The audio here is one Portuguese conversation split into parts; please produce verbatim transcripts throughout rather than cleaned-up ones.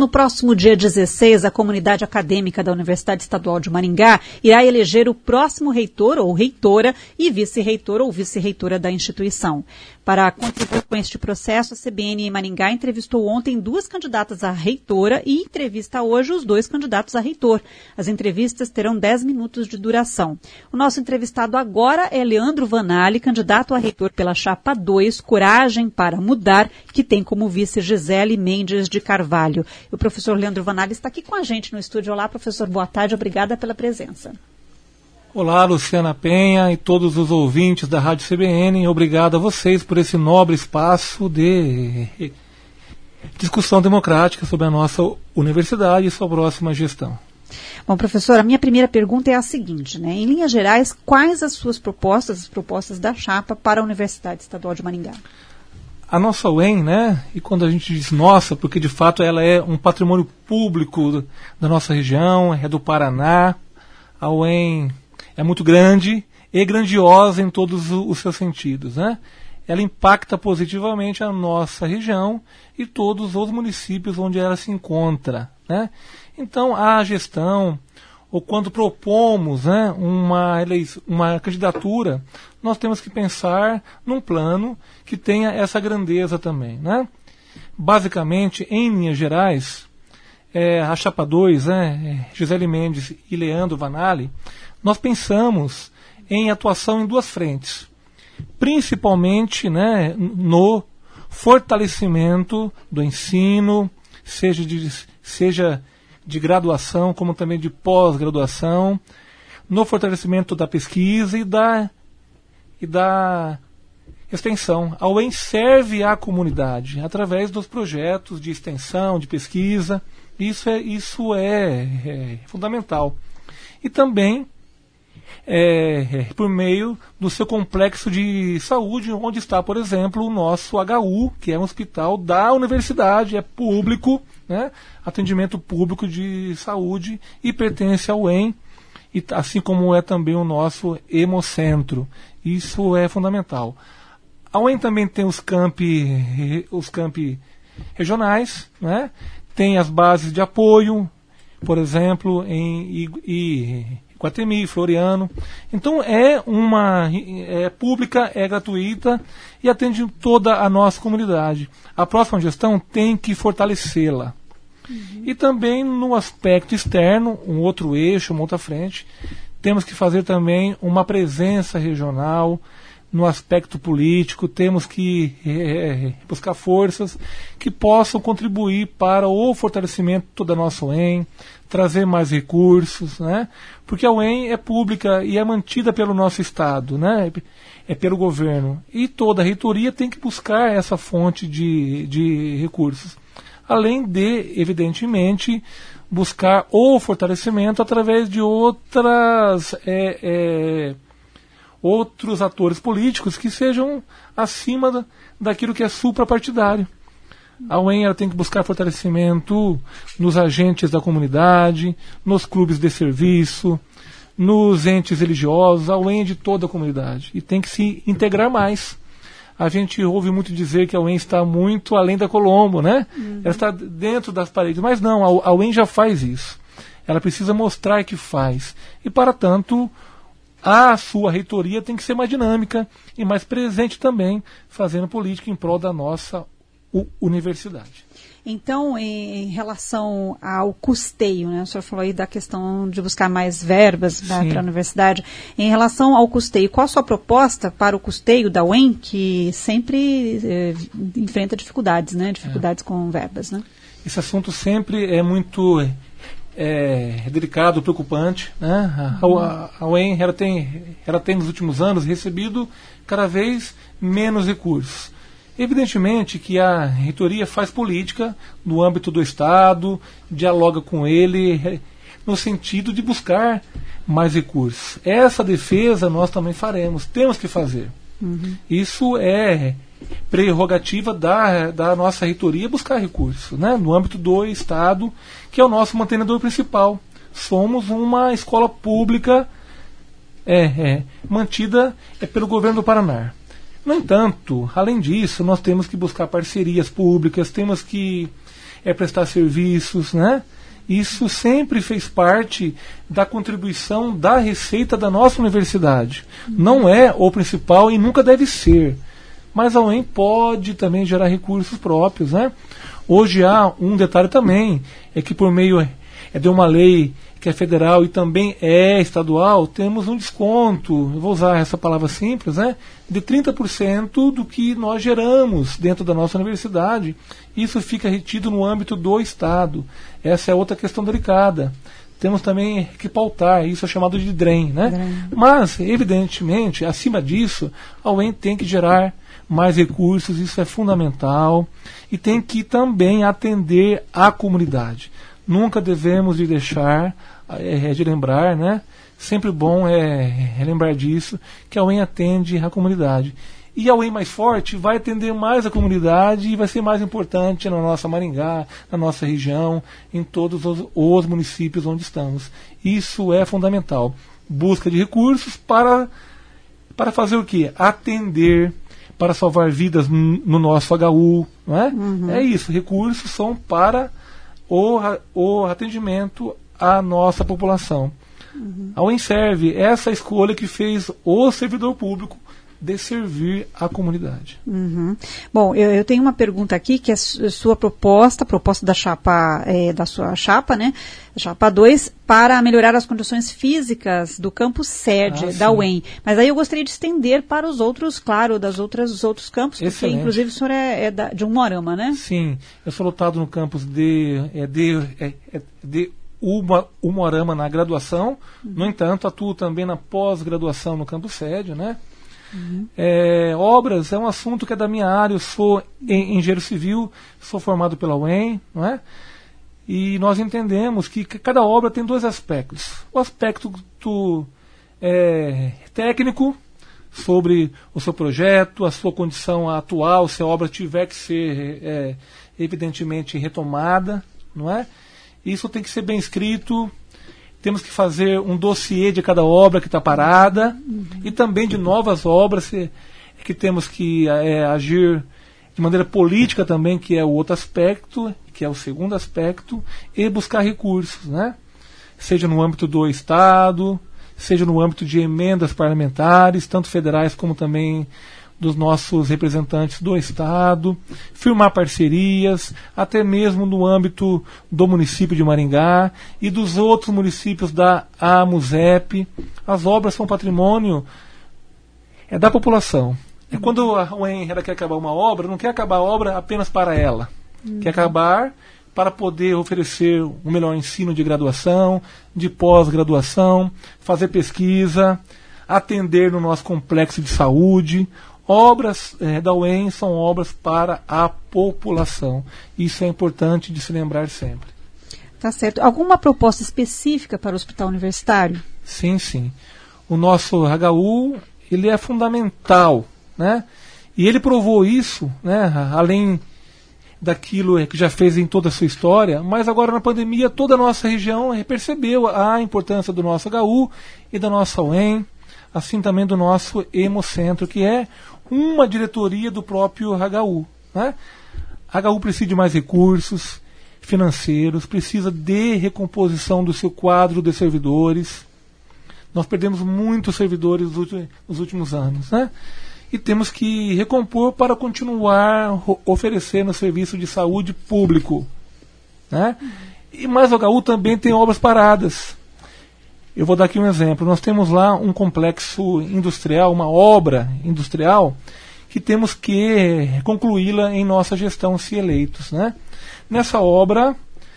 No próximo dia dezesseis, a comunidade acadêmica da Universidade Estadual de Maringá irá eleger o próximo reitor ou reitora e vice-reitor ou vice-reitora da instituição. Para contribuir com este processo, a C B N em Maringá entrevistou ontem duas candidatas a reitora e entrevista hoje os dois candidatos a reitor. As entrevistas terão dez minutos de duração. O nosso entrevistado agora é Leandro Vanali, candidato a reitor pela chapa dois, Coragem para Mudar, que tem como vice Gisele Mendes de Carvalho. O professor Leandro Vanali está aqui com a gente no estúdio. Olá, professor, boa tarde, obrigada pela presença. Olá, Luciana Penha e todos os ouvintes da Rádio C B N. Obrigado a vocês por esse nobre espaço de discussão democrática sobre a nossa universidade e sua próxima gestão. Bom, professor, a minha primeira pergunta é a seguinte, né? Em linhas gerais, quais as suas propostas, as propostas da chapa para a Universidade Estadual de Maringá? A nossa U E M, né, e quando a gente diz nossa, porque de fato ela é um patrimônio público da nossa região, é do Paraná, a U E M é muito grande e grandiosa em todos os seus sentidos, né? Ela impacta positivamente a nossa região e todos os municípios onde ela se encontra, né? Então, a gestão, ou quando propomos, né, uma, eleição, uma candidatura, nós temos que pensar num plano que tenha essa grandeza também, né? Basicamente, em linhas gerais, é, a chapa dois, né, Gisele Mendes e Leandro Vanali, nós pensamos em atuação em duas frentes, principalmente, né, no fortalecimento do ensino, seja de, seja de graduação, como também de pós-graduação, no fortalecimento da pesquisa e da, e da extensão. A U E M serve à comunidade através dos projetos de extensão, de pesquisa, isso é, isso é, é fundamental. E também É, é, por meio do seu complexo de saúde, onde está, por exemplo, o nosso H U, que é um hospital da universidade, é público, né, atendimento público de saúde e pertence ao U E M, e, assim como é também o nosso Hemocentro. Isso é fundamental. A U E M também tem os campi, os campi regionais, né, tem as bases de apoio, por exemplo, em e, e, Guatemi, Floriano. Então é uma é pública, é gratuita e atende toda a nossa comunidade. A próxima gestão tem que fortalecê-la. Uhum. E também no aspecto externo, um outro eixo, uma outra frente, temos que fazer também uma presença regional. No aspecto político, temos que é, buscar forças que possam contribuir para o fortalecimento da nossa U E M, trazer mais recursos, né? Porque a U E M é pública e é mantida pelo nosso Estado, né? É pelo governo. E toda a reitoria tem que buscar essa fonte de, de recursos. Além de, evidentemente, buscar o fortalecimento através de outras... É, é, outros atores políticos que sejam acima da, daquilo que é suprapartidário. A U E M ela tem que buscar fortalecimento nos agentes da comunidade, nos clubes de serviço, nos entes religiosos, a U E M de toda a comunidade. E tem que se integrar mais. A gente ouve muito dizer que a U E M está muito além da Colombo, né? Uhum. Ela está dentro das paredes, mas não, a, a U E M já faz isso. Ela precisa mostrar que faz. E, para tanto, a sua reitoria tem que ser mais dinâmica e mais presente também, fazendo política em prol da nossa u- universidade. Então, em relação ao custeio, né, o senhor falou aí da questão de buscar mais verbas para a universidade. Em relação ao custeio, qual a sua proposta para o custeio da U E M, que sempre eh, enfrenta dificuldades, né, dificuldades é. com verbas, né? Esse assunto sempre é muito... É, é delicado, preocupante, né? A, a, a U E M ela tem, ela tem nos últimos anos recebido cada vez menos recursos. Evidentemente que a reitoria faz política no âmbito do Estado, dialoga com ele no sentido de buscar mais recursos. Essa defesa nós também faremos, temos que fazer. Uhum. Isso é prerrogativa da, da nossa reitoria buscar recursos, né, no âmbito do Estado, que é o nosso mantenedor principal. Somos uma escola pública é, é, mantida é, pelo governo do Paraná. No entanto, além disso, nós temos que buscar parcerias públicas, temos que é prestar serviços, né? Isso sempre fez parte da contribuição da receita da nossa universidade. Não é o principal e nunca deve ser. Mas a U E M pode também gerar recursos próprios, né? Hoje há um detalhe também, é que por meio é de uma lei que é federal e também é estadual, temos um desconto, eu vou usar essa palavra simples, né, de trinta por cento do que nós geramos dentro da nossa universidade. Isso fica retido no âmbito do Estado. Essa é outra questão delicada. Temos também que pautar, isso é chamado de D R E M, né? D R E M. Mas, evidentemente, acima disso, a U E M tem que gerar mais recursos, isso é fundamental, e tem que também atender a comunidade. Nunca devemos de deixar, é, de lembrar, né? Sempre bom é, é lembrar disso, que a U E M atende a comunidade. E a U E M mais forte vai atender mais a comunidade e vai ser mais importante na nossa Maringá, na nossa região, em todos os, os municípios onde estamos. Isso é fundamental. Busca de recursos para, para fazer o quê? Atender, para salvar vidas no nosso H U, não é? Uhum. É isso, recursos são para o, o atendimento à nossa população. Uhum. A U E M serve essa escolha que fez o servidor público de servir a comunidade. Uhum. Bom, eu, eu tenho uma pergunta aqui que é sua proposta, proposta da chapa, é, da sua chapa, né? Chapa dois, para melhorar as condições físicas do campus sede ah, da U E M. Mas aí eu gostaria de estender para os outros, claro, das outras, os outros campos, porque Excelente. Inclusive o senhor é, é da, de Umuarama, né? Sim, eu sou lotado no campus de, é, de, é, é, de Uma, Umuarama na graduação, uhum. No entanto, atuo também na pós-graduação no campus sede, né? Uhum. É, obras é um assunto que é da minha área. Eu sou engenheiro civil, sou formado pela U E M, não é? E nós entendemos que cada obra tem dois aspectos. O aspecto do, é, técnico, sobre o seu projeto, a sua condição atual, se a obra tiver que ser é, evidentemente retomada, não é? Isso tem que ser bem escrito. Temos que fazer um dossiê de cada obra que está parada, uhum. E também de novas obras que temos que é, agir de maneira política também, que é o outro aspecto, que é o segundo aspecto, e buscar recursos, né? Seja no âmbito do Estado, seja no âmbito de emendas parlamentares, tanto federais como também dos nossos representantes do Estado, firmar parcerias, até mesmo no âmbito do município de Maringá e dos outros municípios da AMUSEP. As obras são patrimônio é da população. É quando a U E M ela quer acabar uma obra, não quer acabar a obra apenas para ela. Uhum. Quer acabar para poder oferecer um melhor ensino de graduação, de pós-graduação, fazer pesquisa, atender no nosso complexo de saúde. Obras é, da U E M são obras para a população. Isso é importante de se lembrar sempre. Tá certo. Alguma proposta específica para o hospital universitário? Sim, sim. O nosso H U, ele é fundamental, né? E ele provou isso, né? Além daquilo que já fez em toda a sua história, mas agora na pandemia toda a nossa região percebeu a importância do nosso H U e da nossa U E M, assim também do nosso Hemocentro, que é uma diretoria do próprio H U, né? H U precisa de mais recursos financeiros, precisa de recomposição do seu quadro de servidores. Nós perdemos muitos servidores nos últimos anos, né? E temos que recompor para continuar oferecendo serviço de saúde público, né? E mais o H U também tem obras paradas. Eu vou dar aqui um exemplo. Nós temos lá um complexo industrial, uma obra industrial, que temos que concluí-la em nossa gestão, se eleitos, né? Nessa obra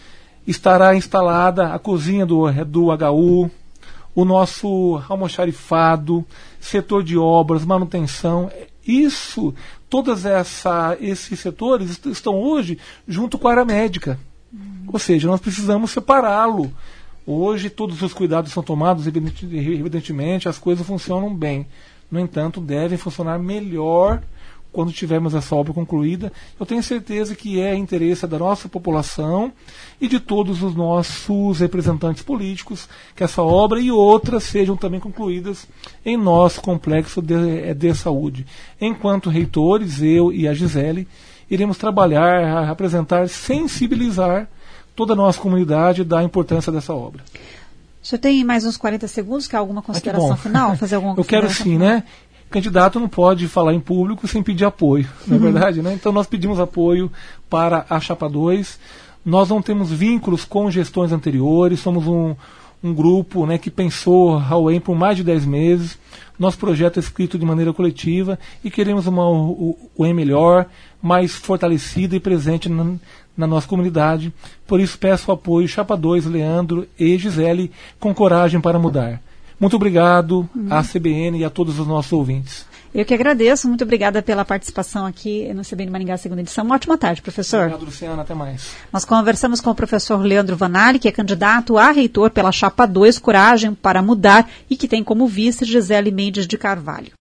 estará instalada a cozinha do, do H U, o nosso almoxarifado, setor de obras, manutenção. Isso, todos essa, esses setores estão hoje junto com a área médica. Uhum. Ou seja, nós precisamos separá-lo. Hoje todos os cuidados são tomados, evidentemente, as coisas funcionam bem. No entanto, devem funcionar melhor quando tivermos essa obra concluída. Eu tenho certeza que é interesse da nossa população e de todos os nossos representantes políticos que essa obra e outras sejam também concluídas em nosso complexo de, de saúde. Enquanto reitores, eu e a Gisele, iremos trabalhar, apresentar, sensibilizar toda a nossa comunidade da importância dessa obra. O senhor tem mais uns quarenta segundos, quer alguma consideração ah, final? Fazer alguma Eu quero sim, final? né? Candidato não pode falar em público sem pedir apoio, não é uhum. verdade? Né? Então nós pedimos apoio para a Chapa dois. Nós não temos vínculos com gestões anteriores, somos um, um grupo, né, que pensou a U E M por mais de dez meses. Nosso projeto é escrito de maneira coletiva e queremos uma U E M melhor, mais fortalecida e presente na, na nossa comunidade. Por isso peço o apoio Chapa dois, Leandro e Gisele, com coragem para mudar. Muito obrigado uhum. à C B N e a todos os nossos ouvintes. Eu que agradeço, muito obrigada pela participação aqui no C B N Maringá, segunda edição. Uma ótima tarde, professor. Obrigado, Luciana, até mais. Nós conversamos com o professor Leandro Vanali, que é candidato a reitor pela Chapa dois, Coragem para Mudar, e que tem como vice Gisele Mendes de Carvalho.